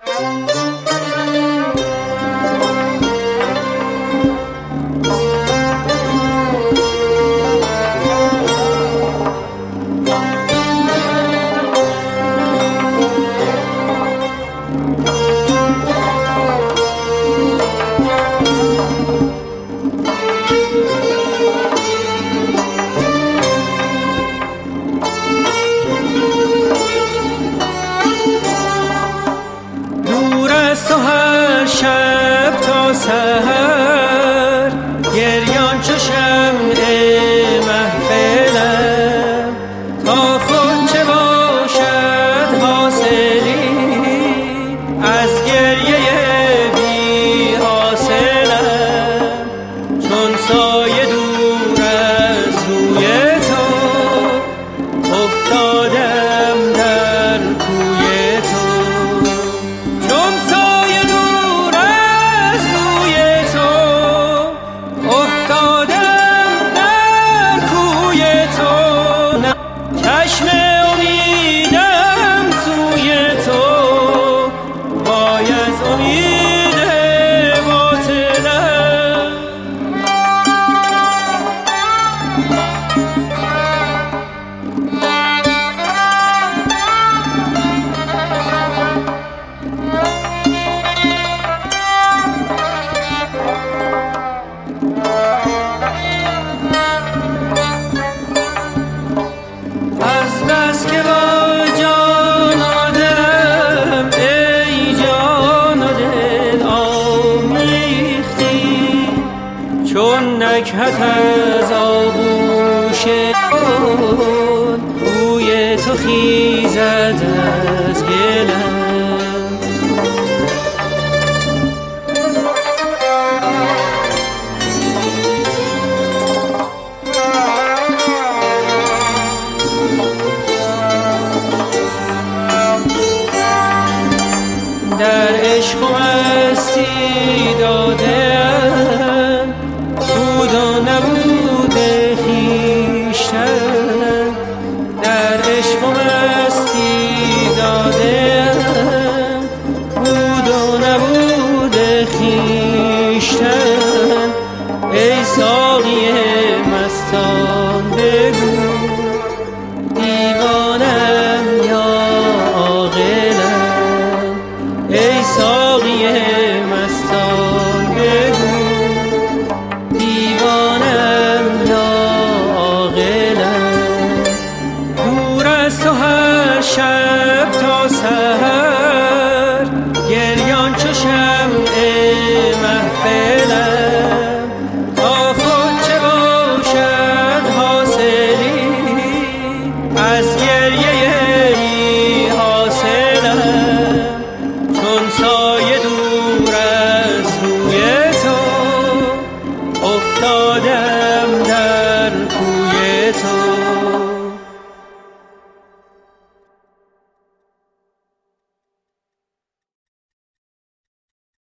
تو هر شب تا سحر گریان چو شمع محفلم، تا خود چه باشد حاصلی از گریه بی حاصلم. چون سایه دور از روی تو افتادم در کوی تو. چون سایه دور از روی تو افتادم در کوی تو. چشم امیدم سوی تو وای از امید باطلم. از بس که با جان آدم ای جان و دل آمیختی، چون نکهت از آغوش کن بوی تو خیزد از گلم. در عشق و مستی داده